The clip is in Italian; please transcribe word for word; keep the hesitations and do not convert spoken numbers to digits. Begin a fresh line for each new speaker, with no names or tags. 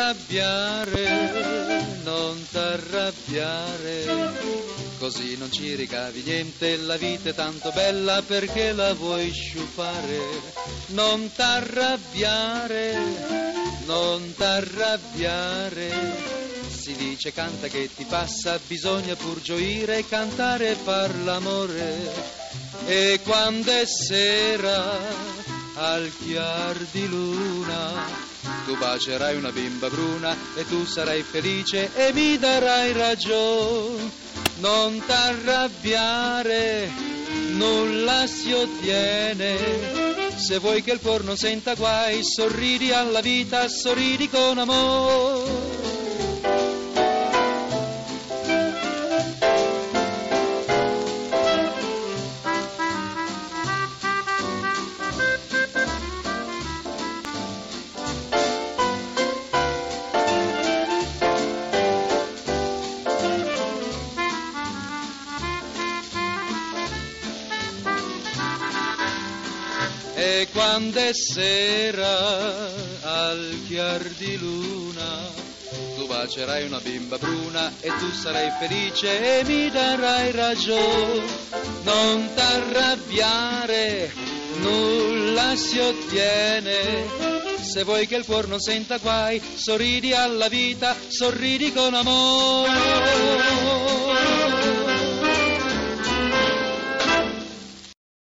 t'arrabbiare, non t'arrabbiare, così non ci ricavi niente, la vita è tanto bella perché la vuoi sciupare. Non t'arrabbiare, non t'arrabbiare, si dice canta che ti passa, bisogna pur gioire, cantare e far l'amore. E quando è sera al chiar di luna tu bacerai una bimba bruna e tu sarai felice e mi darai ragione. Non t'arrabbiare, nulla si ottiene, se vuoi che il cuor non senta guai, sorridi alla vita, sorridi con amore. E quando è sera al chiar di luna tu bacerai una bimba bruna e tu sarai felice e mi darai ragione. Non t'arrabbiare, nulla si ottiene, se vuoi che il cuor non senta guai, sorridi alla vita, sorridi con amore.